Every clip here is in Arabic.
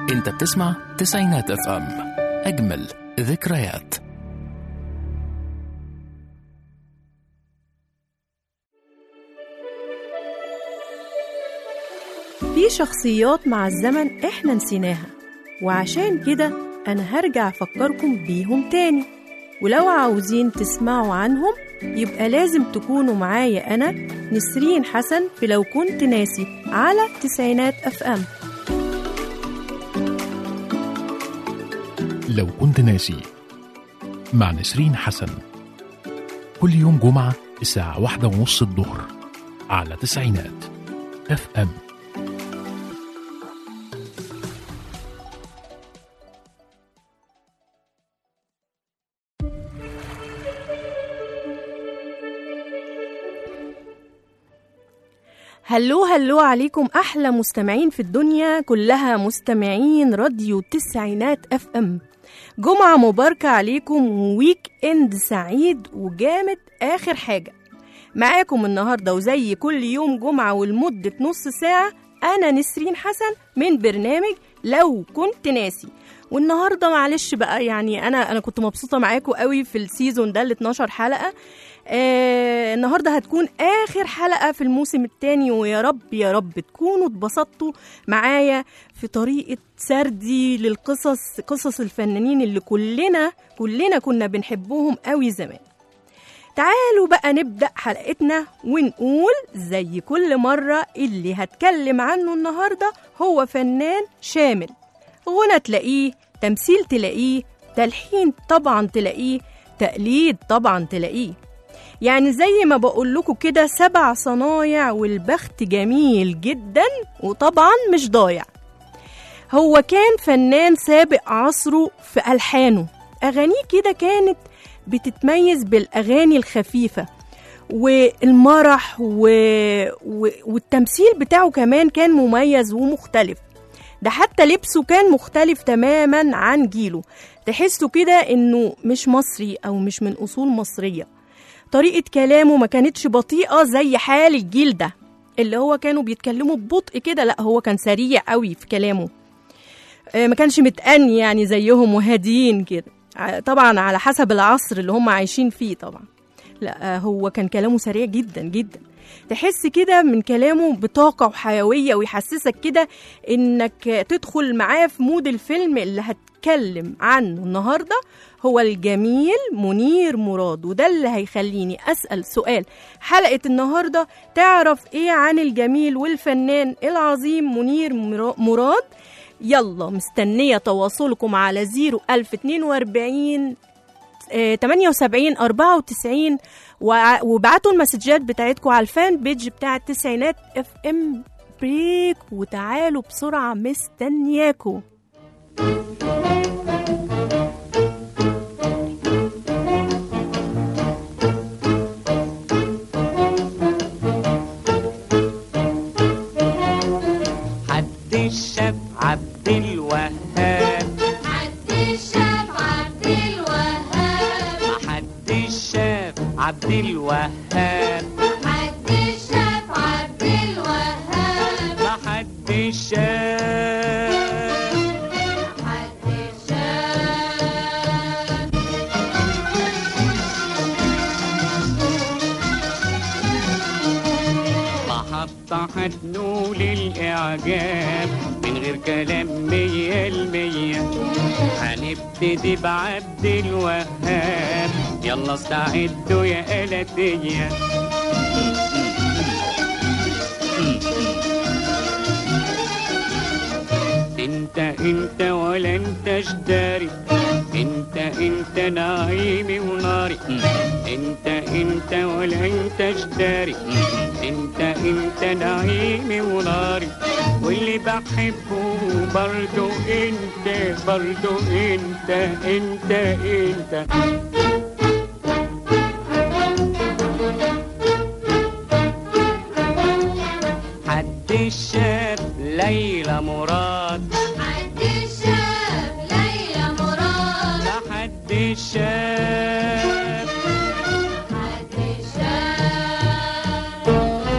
انت بتسمع تسعينات اف ام، اجمل ذكريات. في شخصيات مع الزمن احنا نسيناها، وعشان كده انا هرجع افكركم بيهم تاني. ولو عاوزين تسمعوا عنهم يبقى لازم تكونوا معايا انا نسرين حسن في لو كنت ناسي على تسعينات اف ام. لو كنت ناسي مع نسرين حسن، كل يوم جمعة الساعة 1:30 الظهر على تسعينات اف ام. هلو عليكم أحلى مستمعين في الدنيا كلها، مستمعين راديو تسعينات اف ام. جمعة مباركة عليكم وويك اند سعيد وجامد. آخر حاجة معاكم النهاردة وزي كل يوم جمعة ولمدة نص ساعة أنا نسرين حسن من برنامج لو كنت ناسي. والنهاردة معلش بقى، يعني أنا كنت مبسوطة معاكم قوي في السيزون ده 12 حلقة. النهاردة هتكون آخر حلقة في الموسم الثاني، ويا رب يا رب تكونوا اتبسطتوا معايا في طريقة سردي للقصص، قصص الفنانين اللي كلنا كنا بنحبهم قوي زمان. تعالوا بقى نبدأ حلقتنا ونقول زي كل مرة اللي هتكلم عنه النهاردة هو فنان شامل. غنى تلاقيه، تمثيل تلاقيه، تلحين طبعا تلاقيه، تقليد طبعا تلاقيه. يعني زي ما بقول لكم كده 7 صنايع والبخت جميل جدا وطبعا مش ضايع. هو كان فنان سابق عصره في ألحانه، أغانيه كده كانت بتتميز بالأغاني الخفيفة والمرح والتمثيل بتاعه كمان كان مميز ومختلف. ده حتى لبسه كان مختلف تماما عن جيله، تحسه كده إنه مش مصري أو مش من أصول مصرية. طريقة كلامه ما كانتش بطيئة زي حال الجيل ده اللي هو كانوا بيتكلموا ببطء كده، لا هو كان سريع قوي في كلامه، ما كانش متأني يعني زيهم وهاديين كده، طبعا على حسب العصر اللي هم عايشين فيه طبعا. لا هو كان كلامه سريع جدا جدا، تحس كده من كلامه بطاقة وحيوية ويحسسك كده انك تدخل معاه في مود الفيلم اللي هتكلم عنه النهاردة. هو الجميل منير مراد، وده اللي هيخليني أسأل سؤال حلقة النهاردة: تعرف ايه عن الجميل والفنان العظيم منير مراد؟ يلا مستنية تواصلكم على 01042 78 94 وابعتوا المسجات بتاعتكم على الفان بيج بتاع التسعينات اف ام. بريك وتعالوا بسرعة مستنياكم. حد الشاب عبد الوهاب، حد الشاب عبد الوهاب، حد الشاب عبد الوهاب، حد الشاب عبد الوهاب، حد الشاب حد الشاب. محطة هتنول الإعجاب من غير كلام 100%. هنبتدي بعبد الوهاب، يلا استعدوا يا آلاتية. انت ولا انتش داري، انت نعيمي وناري. انت ولا انتش داري، انت نعيمي وناري. واللي بحبه برضو انت. حد الشاب ليلى مراد، حد الشاب ليلى مراد، حد الشاب حد الشاب.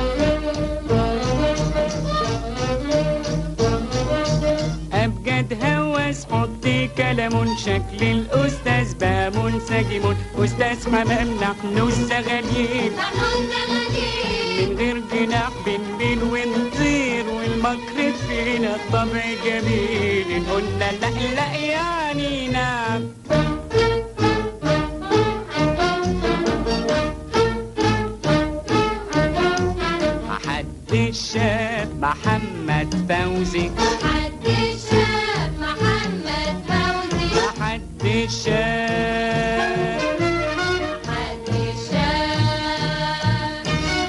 أبجد مقدم شكل الأستاذ بقى منسجم، أستاذ حمام نحن الزغاليل من غير جناح بنبين ونطير، والمكر فينا الطبع جميل، قلنا لا لا يعني نعم. محدش شاف محمد فوزي، محدش شاف محمد فوزي، محدش شاف، محدش شاف.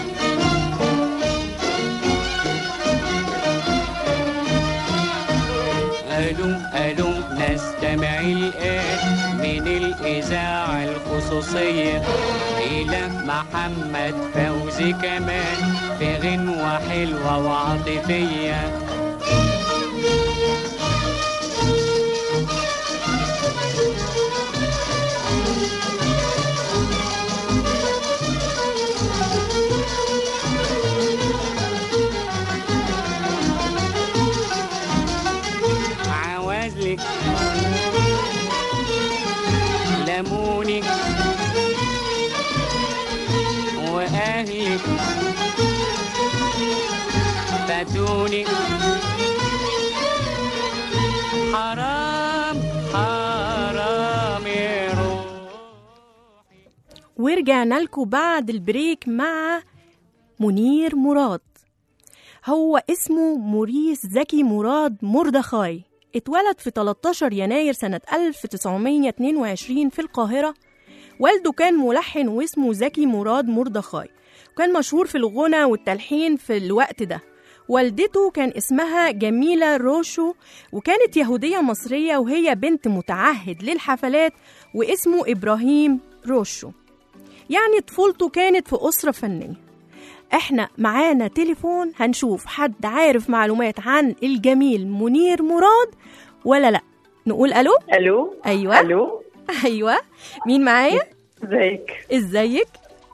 قالوا نستمع الآن من الإذاعة الخصوصية إلى محمد فوزي كمان في غنوة حلوة وعاطفية. عوازلك لمونك وأهلك فاتونك، حرام حرام يا روحي. ورجعنا لكم بعد البريك مع منير مراد. هو اسمه موريس زكي مراد مردخاي، اتولد في 13 يناير سنة 1922 في القاهرة. والده كان ملحن واسمه زكي مراد مردخاي، وكان مشهور في الغنى والتلحين في الوقت ده. والدته كان اسمها جميلة روشو، وكانت يهودية مصرية، وهي بنت متعهد للحفلات، واسمه إبراهيم روشو. يعني طفولته كانت في أسرة فنية. احنا معانا تليفون، هنشوف حد عارف معلومات عن الجميل منير مراد ولا لا. نقول الو. الو. ايوه الو. ايوه، مين معايا؟ ازيك؟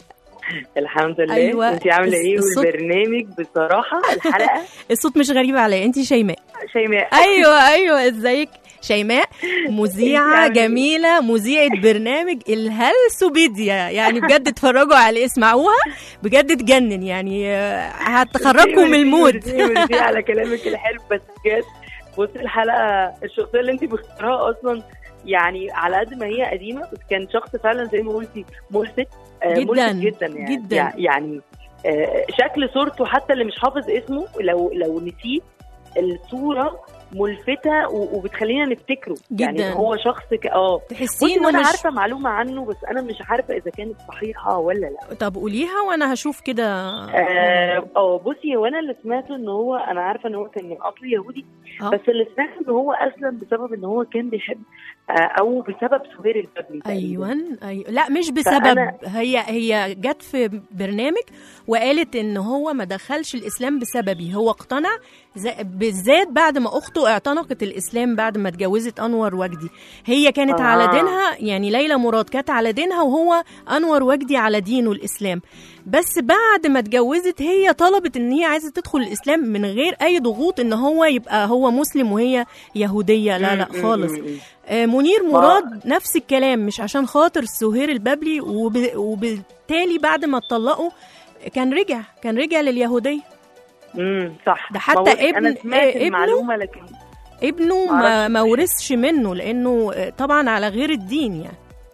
الحمد لله. أيوة. انت عامله ايه؟ الصوت... والبرنامج بصراحه الحلقه الصوت مش غريب عليا. انت شيماء؟ شيماء. ايوه ازيك شيماء؟ مذيعه جميله، مذيعه برنامج الهلسوبيديا، يعني بجد اتفرجوا عليه، اسمعوها بجد تجنن، يعني هتخرجكم من المود. ميرسي على كلامك الحلو، بس بجد بصي الحلقه الشخصيه اللي انت مختارها اصلا يعني على قد ما هي قديمه، بس كان شخص فعلا زي ما قلتي ملفت جدا جدا يعني جدا. يعني شكل صورته حتى اللي مش حافظ اسمه لو نسيه الصوره ملفتة وبتخلينا نفتكره جدا. يعني هو شخص تحسين وانا مش... عارفة معلومة عنه، بس انا مش عارفة اذا كانت صحيحة ولا لا. طب قوليها وانا هشوف كده. بصي، هو انا اللي سمعته ان هو، انا عارفة ان هو كان من اصل يهودي، بس اللي سمعته ان هو اسلم بسبب ان هو كان بيحب او بسبب سهير البابلي. ايوه لا مش بسبب. هي جت في برنامج وقالت ان هو ما دخلش الاسلام بسببي، هو اقتنع بالذات بعد ما اخته اعتنقت الاسلام بعد ما اتجوزت انور وجدي. هي كانت على دينها، يعني ليلى مراد كانت على دينها وهو انور وجدي على دينه الاسلام، بس بعد ما اتجوزت هي طلبت ان هي عايزه تدخل الاسلام من غير اي ضغوط ان هو يبقى هو مسلم وهي يهوديه. لا خالص. منير مراد نفس الكلام، مش عشان خاطر سهير البابلي، وبالتالي بعد ما اتطلقوا كان رجع لليهوديه. صح. ده حتى المعلومة، لكن ابنه ما ورثش منه لانه طبعا على غير الدين يعني.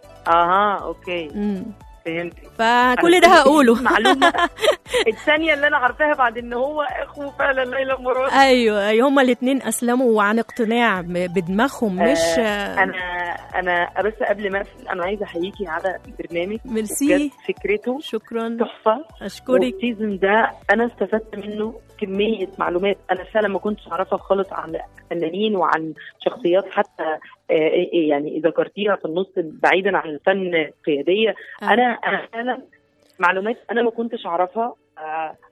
اوكي. فهمت. فكل ده هقوله. معلومة الثانية اللي انا عارفاها بعد ان هو اخوه فعلا ليلى مراد. ايوه هما الاثنين اسلموا وعن اقتناع بدماغهم. مش انا بس قبل ما اقفل انا عايزه احييكي على البرنامج. ميرسي. فكرته شكرا، تحفه. اشكرك. السيزون ده انا استفدت منه كميه معلومات انا فعلا ما كنتش اعرفها خالص عن فنانين وعن شخصيات حتى يعني ذكرتيها في النص بعيدا عن الفن القياديه. انا فعلا معلومات انا ما كنتش اعرفها.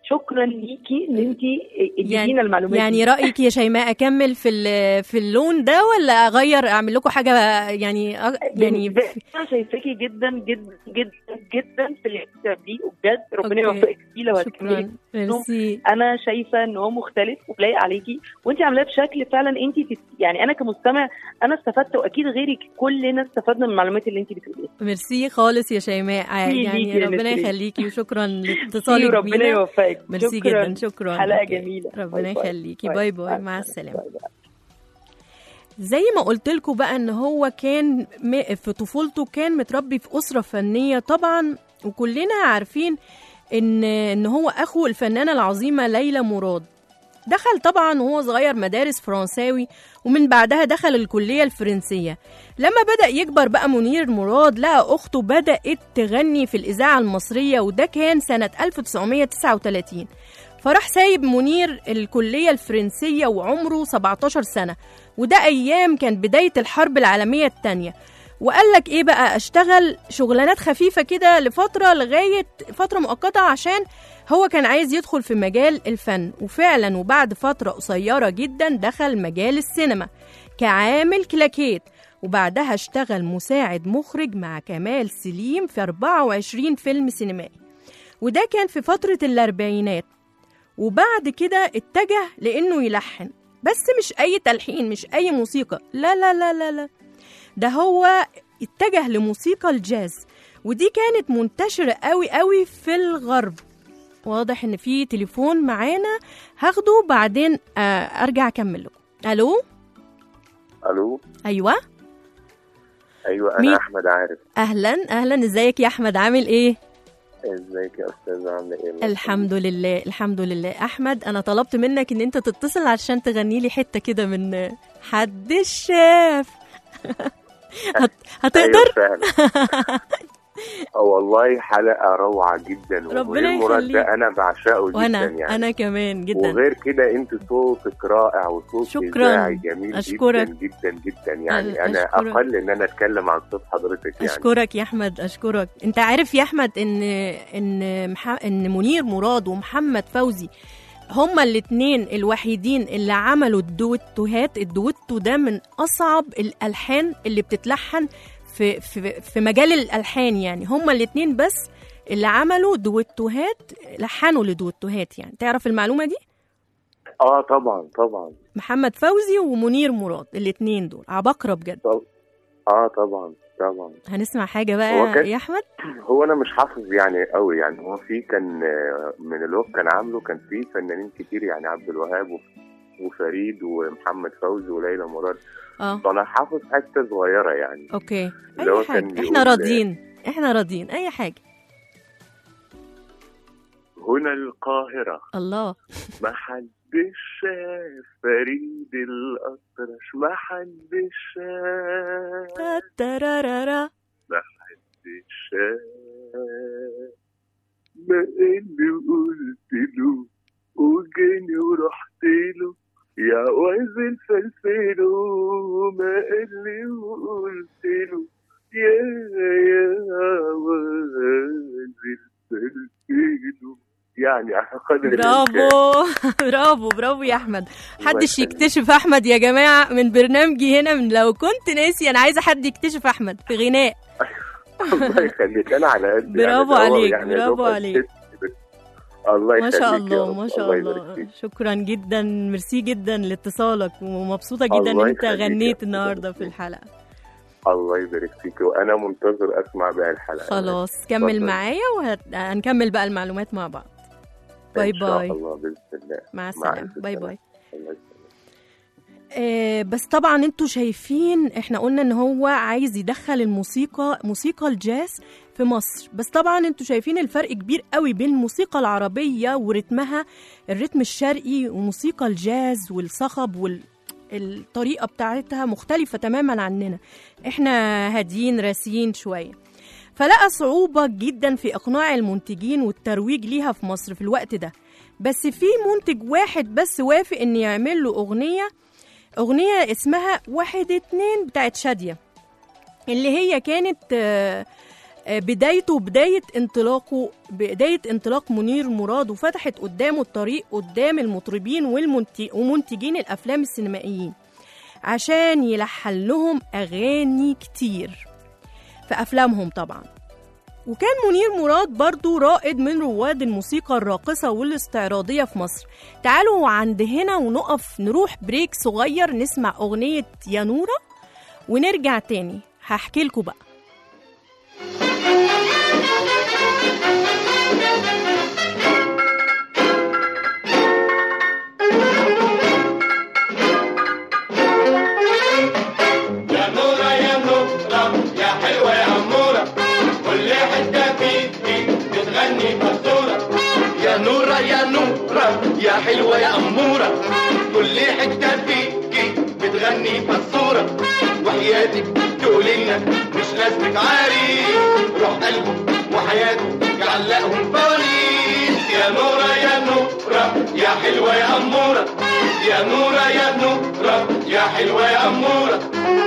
شكرا ليكي ان انت اديتينا المعلومات يعني دي. رايك يا شيماء اكمل في اللون ده ولا اغير اعمل لكم حاجه يعني انا شايفاكي جدا جدا جدا جدا في اللي انت بتعمليه وبجد ربنا أوكي. يوفقك فيه لو شكرا هتكملي. ميرسي. انا شايفه ان هو مختلف ولايق عليكي وانت عاملاه بشكل فعلا انت يعني انا كمستمع انا استفدت واكيد غيرك كلنا استفدنا من المعلومات اللي انت بتقوليها. ميرسي خالص يا شيماء يعني ليكي يا ربنا نسرين. يخليكي وشكرا لاتصالك ربنا بينا. يوفقك. ميرسي جدا شكرا. حلقه أوكي. جميله. ربنا باي باي. يخليكي باي باي مع السلامه. باي باي. زي ما قلت لكم بقى ان هو كان في طفولته كان متربي في اسره فنيه طبعا وكلنا عارفين ان هو اخو الفنانه العظيمه ليلى مراد. دخل طبعا وهو صغير مدارس فرنساوي ومن بعدها دخل الكليه الفرنسيه. لما بدأ يكبر بقى منير مراد لقى اخته بدأت تغني في الاذاعه المصريه وده كان سنه 1939. فراح سايب منير الكليه الفرنسيه وعمره 17 سنه وده أيام كان بداية الحرب العالمية التانية. وقال لك إيه بقى أشتغل شغلانات خفيفة كده لفترة لغاية فترة مؤقتة عشان هو كان عايز يدخل في مجال الفن. وفعلا وبعد فترة قصيرة جدا دخل مجال السينما كعامل كلاكيت وبعدها اشتغل مساعد مخرج مع كمال سليم في 24 فيلم سينمائي وده كان في فترة الأربعينات. وبعد كده اتجه لأنه يلحن بس مش أي تلحين مش أي موسيقى لا لا لا لا لا ده هو اتجه لموسيقى الجاز ودي كانت منتشرة قوي قوي في الغرب. واضح ان في تليفون معانا هاخده بعدين ارجع اكمل لكم. الو ايوه انا مين؟ احمد عارف. اهلا ازيك يا احمد عامل ايه؟ ازيك يا استاذه عامله ايه؟ الحمد لله. احمد انا طلبت منك ان انت تتصل عشان تغني لي حته كده من حد الشاف هتقدر؟ أيوة فعلا. والله حلقه روعه جدا ربنا يخليك. انا بعشقه جدا يعني انا كمان جدا. وغير كده انت صوتك رائع وصوت اذاعي جميل أشكرك. جدا جدا يعني انا اقل ان انا اتكلم عن صوت حضرتك يعني. اشكرك يا احمد اشكرك. انت عارف يا احمد ان منير مراد ومحمد فوزي هما الاتنين الوحيدين اللي عملوا الدويتوهات. الدويتو ده من اصعب الالحان اللي بتتلحن في مجال الالحان يعني هما الاتنين بس اللي عملوا دويتوهات لحنوا لدويتوهات يعني. تعرف المعلومه دي؟ طبعا محمد فوزي ومنير مراد الاتنين دول عباقرة بجد. طبعا هنسمع حاجه بقى يا احمد. هو انا مش حافظ يعني قوي يعني هو في كان من اللي هو كان عامله كان في فنانين كتير يعني عبد الوهاب وفريد ومحمد فوزي وليلى مراد. فانا حافظ حته صغيره يعني. اوكي اي حاجه احنا راضيين اي حاجه. هنا القاهره الله ما حدش شاف فريد الأطرش ما حدش شاف تترارارا ما حدش شاف ما اللي قلت له وجاني ورحت له يا عوز الفلفلو ما اللي قلت له يا عوز الفلفلو يعني برافو يا احمد. حدش يكتشف احمد يا جماعه من برنامجي هنا من لو كنت ناسي انا عايزه حد يكتشف احمد في غناء. الله يخليك انا على قد برافو يعني عليك يعني برافو عليك الله يخليك ما شاء الله شكرا جدا ميرسي جدا لاتصالك ومبسوطه جدا ان انت غنيت النهارده في الحلقه. الله يبارك فيك وانا منتظر اسمع بقى الحلقه. خلاص كمل معايا وهنكمل بقى المعلومات مع بعض. باي باي. ان شاء الله باذن الله. مع السلامه. باي باي. بس طبعا انتوا شايفين احنا قلنا ان هو عايز يدخل موسيقى الجاز في مصر. بس طبعا انتوا شايفين الفرق كبير قوي بين الموسيقى العربيه ورتمها الرتم الشرقي وموسيقى الجاز والصخب الطريقة بتاعتها مختلفة تماما عننا. احنا هاديين راسيين شوية. فلقى صعوبة جدا في إقناع المنتجين والترويج ليها في مصر في الوقت ده. بس في منتج واحد بس وافق ان يعمل له أغنية اسمها 1 2 بتاعت شادية اللي هي كانت بداية انطلاق منير مراد، وفتحت قدامه الطريق قدام المطربين ومنتجين الأفلام السينمائيين عشان يلحن لهم أغاني كتير في أفلامهم طبعا. وكان منير مراد برضو رائد من رواد الموسيقى الراقصة والاستعراضية في مصر. تعالوا عند هنا ونقف نروح بريك صغير نسمع أغنية يا نورة ونرجع تاني هحكي لكم بقى. يا نورة يا نورة يا حلوة يا أمورة، كل حتة فيكي بتغني مقصورة. يا نورة يا نورة يا حلوة يا أمورة، كل حتة فيكي بتغني مقصورة. وحياتك تقولنا مش لازمك عريس، روح قلبه وحياته يعلقهم باريس. يا نورة يا نورة يا حلوة يا أمورة، يا نورة يا نورة يا حلوة يا أمورة.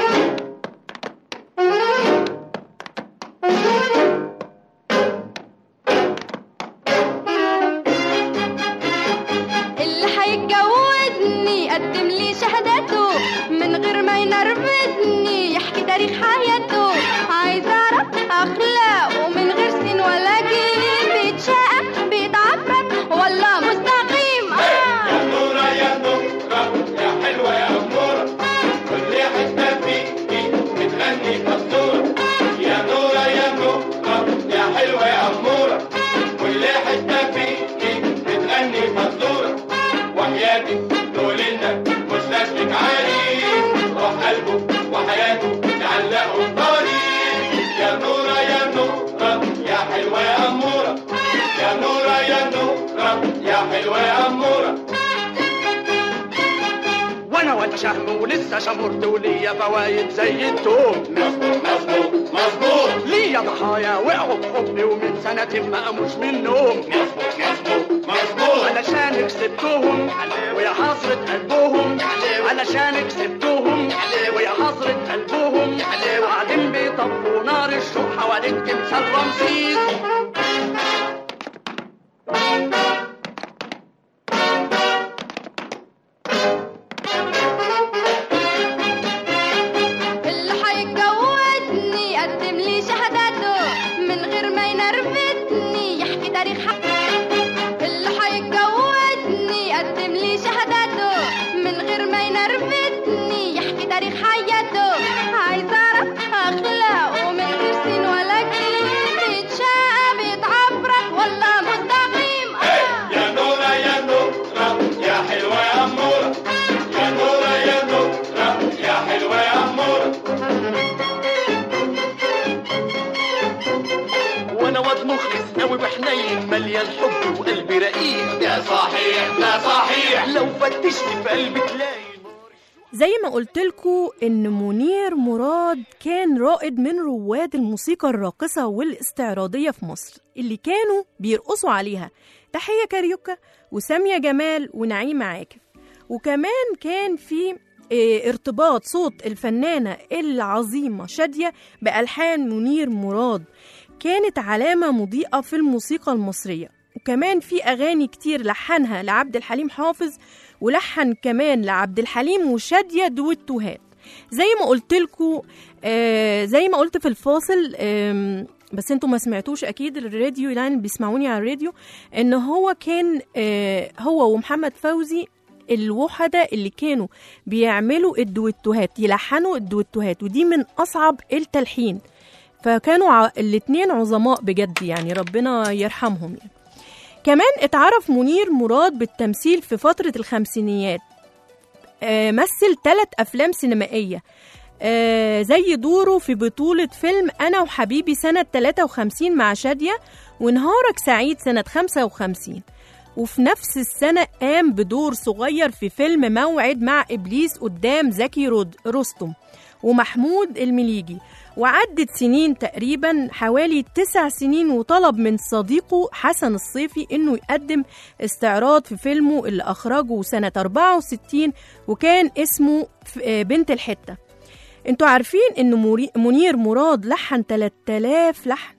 اللي هيتجوزني قدم لي شهادته من غير ما ينرفزني، يحكي تاريخ حياته. عايز اعرف اخلاقه من غير سين ولا جيم، بيتشقى بيتعفرت ولا مستقيم. يا نورة يا نورة يا حلوة يا أمورة، كل حتة فيكي بتغني مقصورة. يا نورة يا نورة يا حلوة يا أمورة، كل حتة فيكي بتغني مقصورة. وحياتك تقولنا مش لازمك عريس، روح قلبه وحياته يعلقوا الطريق. يا نورة يا نورة يا حلوة يا أمورة، يا نورة يا نورة يا حلوة يا أمورة. وانا واد شهم ولسه شمرت وليا فوايد زي التوم. مظبوط مظبوط مظبوط، ليا ضحايا وقعوا بحبي ومن سنة ما قاموش من النوم. مظبوط مظبوط مظبوط، علشان كسبتهم ويا حسرة قلبهم، علشان كسبتهم ويا حسرة قلبهم. قاعدين بيطفوا نار الشوق حوالين تمثال رمسيس. اللي هيتجوزني قدم لي شهادته من غير ما ينرفزني، يحكي تاريخ اللي هيتجوزني قدم لي شهادته من غير ما ينرفزني، يحكي تاريخ حياته. عايز اعرف اخلاقه من غير سين ولا جيم، بيتشقى بيتعفرت ولا مستقيم. يا نورة يا نورة يا حلوة يا أمورة، يا نورة يا نورة يا حلوة يا أمورة. وانا واد مخلص قوي وحنين مليان حب وقلبي رقيق. ده صحيح ده صحيح، لو فتشت في قلبي تلاقي. زي ما قلت لكم إن منير مراد كان رائد من رواد الموسيقى الراقصة والاستعراضية في مصر اللي كانوا بيرقصوا عليها تحية كاريوكا وسامية جمال ونعيمة عاكف. وكمان كان في ارتباط صوت الفنانة العظيمة شادية بألحان منير مراد، كانت علامة مضيئة في الموسيقى المصرية. وكمان في أغاني كتير لحنها لعبد الحليم حافظ، ولحن كمان لعبد الحليم وشادية دويتوهات. زي ما قلت لكم زي ما قلت في الفاصل، بس انتوا ما سمعتوش اكيد الراديو، يعني بيسمعوني على الراديو، ان هو كان هو ومحمد فوزي الوحدة اللي كانوا بيعملوا الدويتوهات، يلحنوا الدويتوهات، ودي من أصعب التلحين. فكانوا الاتنين عظماء بجد، يعني ربنا يرحمهم يعني. كمان اتعرف منير مراد بالتمثيل في فترة الخمسينيات، مثل 3 أفلام سينمائية، زي دوره في بطولة فيلم أنا وحبيبي سنة 53 مع شادية، ونهارك سعيد سنة 55. وفي نفس السنة قام بدور صغير في فيلم موعد مع إبليس قدام زكي رستم ومحمود المليجي. وعدت سنين تقريبا حوالي 9 سنين، وطلب من صديقه حسن الصيفي انه يقدم استعراض في فيلمه اللي اخرجه سنة 64 وكان اسمه بنت الحتة. انتوا عارفين ان منير مراد لحن 3000 لحن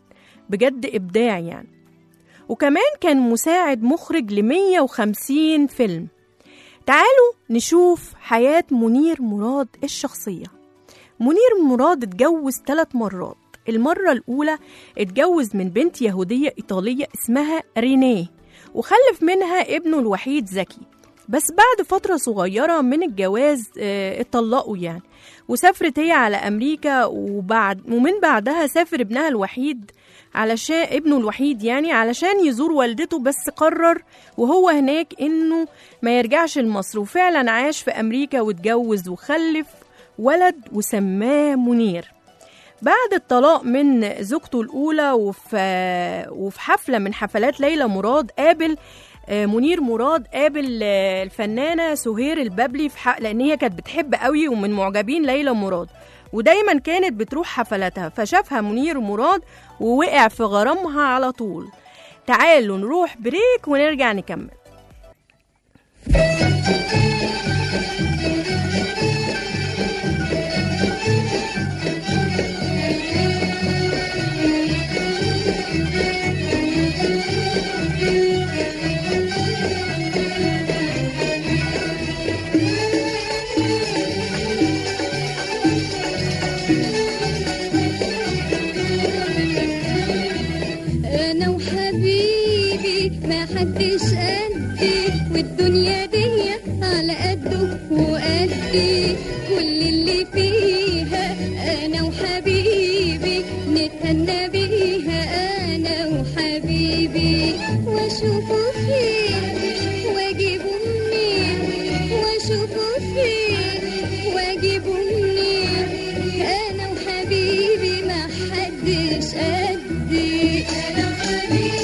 بجد إبداع يعني. وكمان كان مساعد مخرج ل150 فيلم. تعالوا نشوف حياة منير مراد الشخصية. منير مراد اتجوز 3 مرات. المرة الأولى اتجوز من بنت يهودية إيطالية اسمها رينيه، وخلف منها ابنه الوحيد زكي. بس بعد فترة صغيرة من الجواز اتطلقوا يعني، وسافرت هي على أمريكا. ومن بعدها سافر ابنها الوحيد علشان ابنه الوحيد يعني علشان يزور والدته، بس قرر وهو هناك إنه ما يرجعش لمصر، وفعلا عاش في أمريكا واتجوز وخلف ولد وسماه منير. بعد الطلاق من زوجته الأولى وفي حفلة من حفلات ليلى مراد منير مراد قابل الفنانة سهير البابلي لأن هي كانت بتحب قوي ومن معجبين ليلى مراد، ودايما كانت بتروح حفلاتها، فشافها منير مراد ووقع في غرامها على طول. تعالوا نروح بريك ونرجع نكمل. محدش قدي والدنيا دي على قده وقدي، كل اللي فيها انا وحبيبي نتهنى بيها انا وحبيبي، واشوفه فين واجيبه منين، واشوفه فين واجيبه منين، انا وحبيبي محدش قدي، انا وحبيبي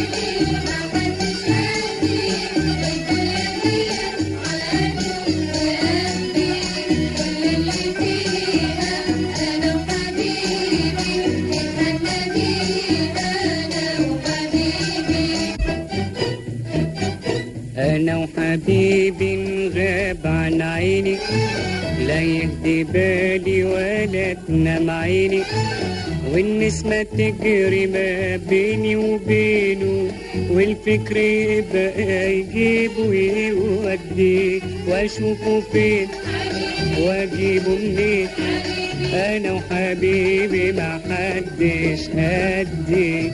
أنا وحبيبي نغاب عن عيني، لا يهدي بالي ولا تنام عيني، والنسمة تجري ما بيني وبينه، والفكر يبقى يجيب ويودي، واشوفه فين واجيبه منين، أنا وحبيبي ما حدش قدي.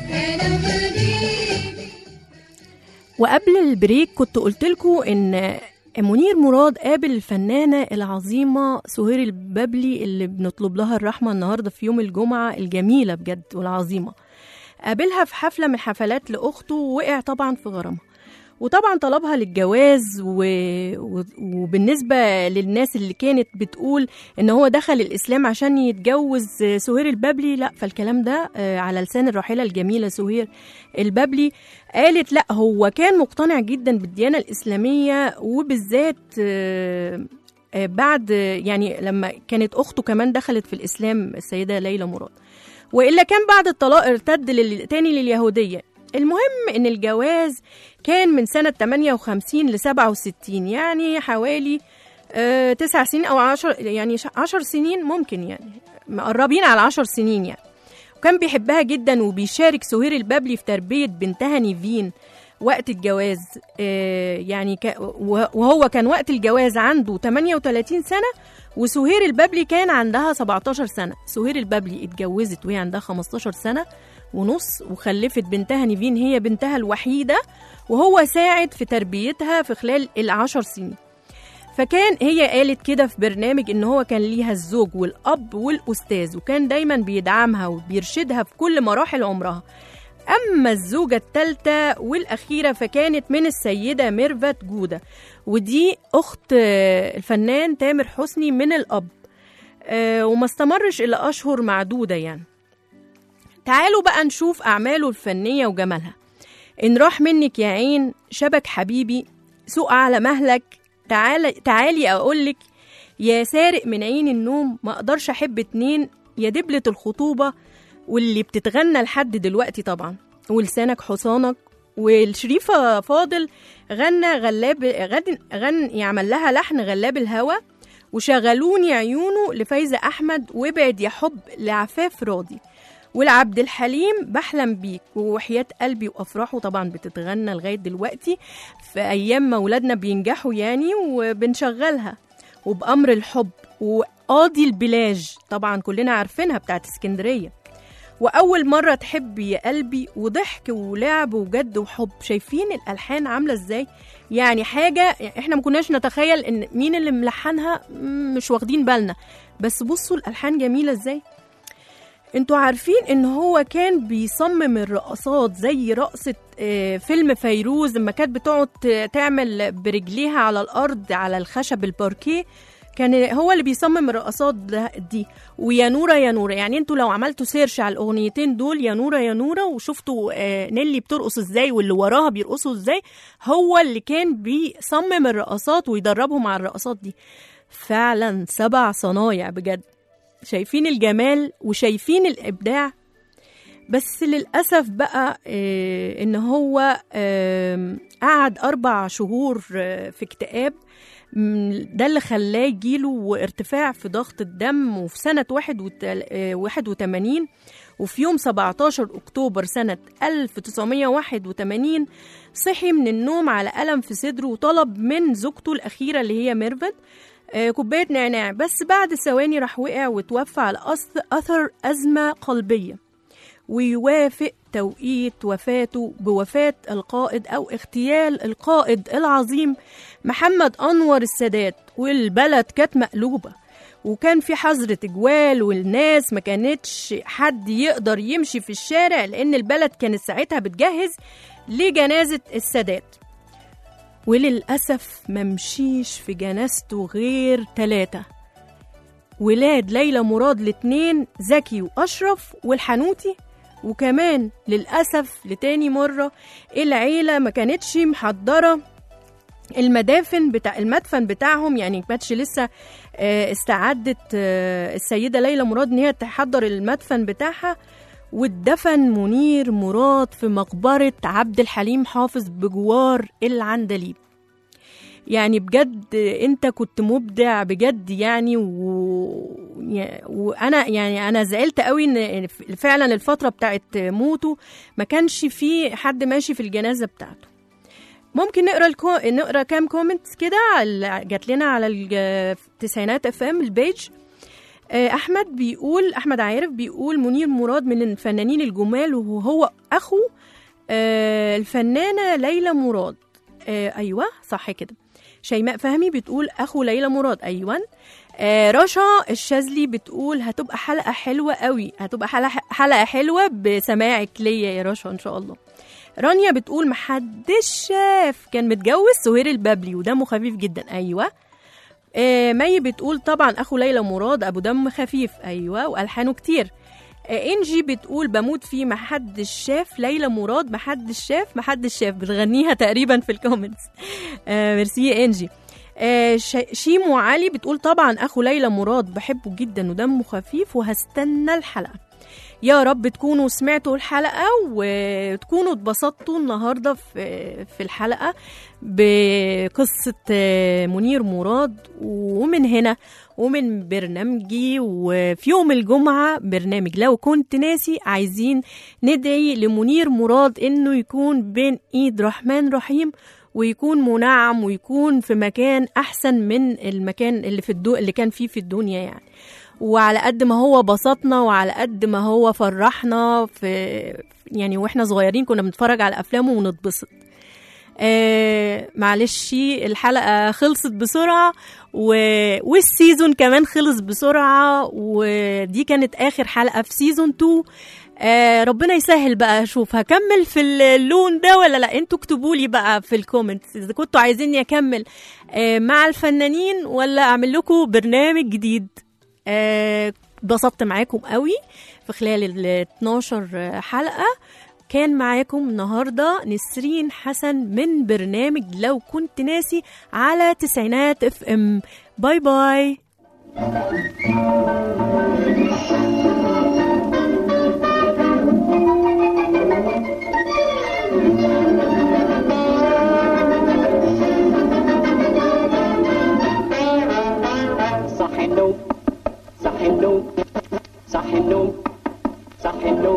وقبل البريك كنت قلتلكوا إن منير مراد قابل الفنانة العظيمة سهير البابلي اللي بنطلب لها الرحمة النهاردة في يوم الجمعة الجميلة بجد والعظيمة. قابلها في حفلة من حفلات لأخته ووقع طبعا في غرامها، وطبعا طلبها للجواز وبالنسبة للناس اللي كانت بتقول ان هو دخل الإسلام عشان يتجوز سهير البابلي، لا، فالكلام ده على لسان الراحلة الجميلة سهير البابلي قالت لا، هو كان مقتنع جدا بالديانة الإسلامية، وبالذات بعد يعني لما كانت أخته كمان دخلت في الإسلام السيدة ليلى مراد، وإلا كان بعد الطلاق ارتد تاني لليهودية. المهم إن الجواز كان من سنة 58 ل 67، يعني حوالي 9 سنين أو 10، يعني 10 سنين ممكن، يعني مقربين على 10 سنين يعني. وكان بيحبها جدا وبيشارك سهير البابلي في تربية بنتها نيفين وقت الجواز، يعني وهو كان وقت الجواز عنده 38 سنة وسهير البابلي كان عندها 17 سنة. سهير البابلي اتجوزت وهي عندها 15 سنة ونص وخلفت بنتها نيفين، هي بنتها الوحيدة، وهو ساعد في تربيتها في خلال 10 سنين. فكان هي قالت كده في برنامج إن هو كان ليها الزوج والأب والأستاذ، وكان دايما بيدعمها وبيرشدها في كل مراحل عمرها. أما الزوجة الثالثة والأخيرة فكانت من السيدة ميرفت جودة، ودي أخت الفنان تامر حسني من الأب، وما استمرش إلا أشهر معدودة يعني. تعالوا بقى نشوف أعماله الفنية وجمالها. إن راح منك يا عين، شبك حبيبي، سوق على مهلك، تعالي أقولك، يا سارق من عين النوم، ما أقدرش أحب اتنين، يا دبلة الخطوبة، واللي بتتغنى لحد دلوقتي طبعا، ولسانك حصانك. والشريفة فاضل غنى يعمل لها لحن غلاب الهوى، وشغلوني عيونه لفايزة أحمد، وابعد يا حب لعفاف راضي. والعبد الحليم بحلم بيك، وحياة قلبي وأفراحه طبعا بتتغنى لغاية دلوقتي في أيام ما ولادنا بينجحوا يعني وبنشغلها. وبأمر الحب، وقاضي البلاج طبعا كلنا عارفينها بتاعت اسكندرية، وأول مرة تحب يا قلبي، وضحك ولعب وجد وحب. شايفين الألحان عاملة ازاي؟ يعني حاجة احنا ما كناش نتخيل ان مين اللي ملحنها، مش واخدين بالنا، بس بصوا الألحان جميلة ازاي. انتوا عارفين ان هو كان بيصمم الرقصات زي رقصة فيلم فيروز لما كانت بتقعد تعمل برجليها على الأرض على الخشب الباركيه، كان هو اللي بيصمم الرقصات دي. ويا نورة يا نورة، يعني انتوا لو عملتوا سيرش على الأغنيتين دول يا نورة يا نورة وشفتوا نيلي بترقص ازاي واللي وراها بيرقصوا ازاي، هو اللي كان بيصمم الرقصات ويدربهم على الرقصات دي. فعلا 7 صنايع بجد. شايفين الجمال وشايفين الإبداع. بس للأسف بقى إن هو قعد 4 شهور في اكتئاب، ده اللي خلاه يجيله ارتفاع في ضغط الدم. وفي سنة 81 وفي يوم 17 أكتوبر سنة 1981 صحي من النوم على ألم في صدره، وطلب من زوجته الأخيرة اللي هي ميرفت كوباية نعناع، بس بعد ثواني راح وقع وتوفى على أثر أزمة قلبية. ويوافق توقيت وفاته بوفاة القائد أو اغتيال القائد العظيم محمد أنور السادات. والبلد كانت مقلوبة، وكان في حظر تجوال، والناس ما كانتش حد يقدر يمشي في الشارع لأن البلد كانت ساعتها بتجهز لجنازة السادات. وللأسف ممشيش في جنازته غير 3 ولاد ليلى مراد، الاتنين زكي وأشرف والحنوتي. وكمان للأسف لتاني مرة العيلة ما كانتش محضرة المدفن بتاعهم، يعني كانتش لسه استعدت السيدة ليلى مراد ان هي تحضر المدفن بتاعها. واتدفن منير مراد في مقبرة عبد الحليم حافظ بجوار العندليب. يعني بجد انت كنت مبدع بجد يعني. وانا يعني انا زعلت قوي ان فعلا الفترة بتاعت موته ما كانش في حد ماشي في الجنازة بتاعته. ممكن نقرا كام كومنتس كده جات لنا على التسعينات FM البيج. احمد عارف بيقول منير مراد من الفنانين الجمال، وهو اخو الفنانة ليلى مراد. ايوه صح كده. شيماء فهمي بتقول اخو ليلى مراد. ايوه. رشا الشاذلي بتقول هتبقى حلقة حلوة قوي، هتبقى حلقة حلوة بسماعك ليا يا رشا ان شاء الله. رانيا بتقول محدش شاف كان متجوز سهير البابلي ودمه خفيف جدا. ايوه. مي بتقول طبعا اخو ليلى مراد ابو دم خفيف. ايوه والحانه كتير. انجي بتقول بموت فيه محدش شاف ليلى مراد، محدش شاف بتغنيها تقريبا في الكومنتس. ميرسي يا انجي. شيمو علي بتقول طبعا اخو ليلى مراد بحبه جدا ودمه خفيف وهستنى الحلقة. يا رب تكونوا سمعتوا الحلقة وتكونوا اتبسطتوا النهاردة في الحلقة بقصة منير مراد. ومن هنا ومن برنامجي وفي يوم الجمعة برنامج لو كنت ناسي، عايزين ندعي لمنير مراد انه يكون بين ايد رحمن رحيم، ويكون منعم ويكون في مكان احسن من المكان اللي كان فيه في الدنيا يعني. وعلى قد ما هو بسطنا وعلى قد ما هو فرحنا يعني واحنا صغيرين كنا بنتفرج على افلامه ونتبسط. معلش الحلقة خلصت بسرعة والسيزون كمان خلص بسرعة، ودي كانت آخر حلقة في سيزون 2. ربنا يسهل بقى اشوف هكمل في اللون ده ولا لا. انتوا اكتبوا لي بقى في الكومنتس اذا كنتوا عايزيني اكمل مع الفنانين ولا اعمل لكم برنامج جديد. اتبسطت معاكم قوي في خلال ال 12 حلقة. كان معاكم النهاردة نسرين حسن من برنامج لو كنت ناسي على تسعينات FM. باي باي. صح النوم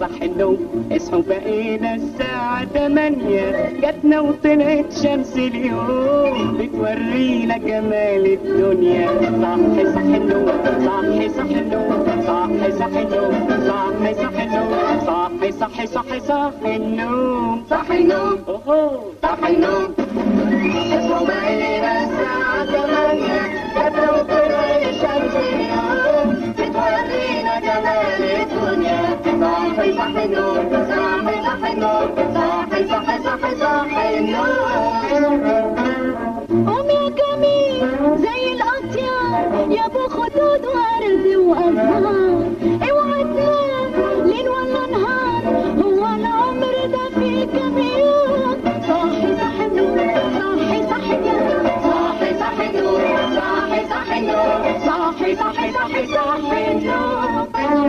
صح النوم اصحوا بقينا الساعة 8 جاتنا وطلعت شمس اليوم بتورينا جمال الدنيا صح صح النوم صح صح النوم صح صح النوم صح صح النوم صح صح صح صح النوم صح النوم صح النوم اصحوا بقينا الساعة 8 جاتنا وطلعت شمس اليوم بتورينا جمال الدنيا صح صح النوم صح صح النوم صح صح صح صح النوم قوم يا جميل زي الأطيار يا ابو خدود وورد وأزهار اوعى تنام ليل ولا نهار هو العمر ده في كام يوم صح صح النوم صح صح النوم صح صح النوم صح صح النوم صح صح صح صح النوم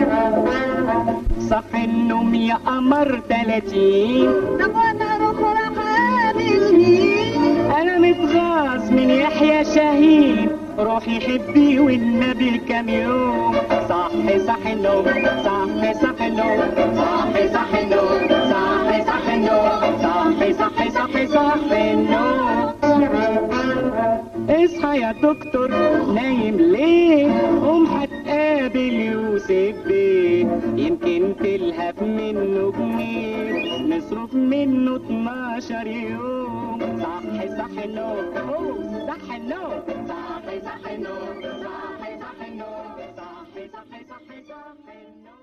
صح النوم يا قمر 30 طب وانا اخرى حابسني انا متغاظ من يحيى شاهين روحي حبي والنبي كام يوم صح صح النوم صح صح النوم صح صح النوم صح صح النوم صح صح صح صح النوم اصحى يا دكتور نايم ليه قوم هتقابل يوسف بيه يمكن تلهف منه جنيه نصرف منه 12 يوم صح صح النوم صح النوم صح صح النوم صح صح النوم صح صح صح صح النوم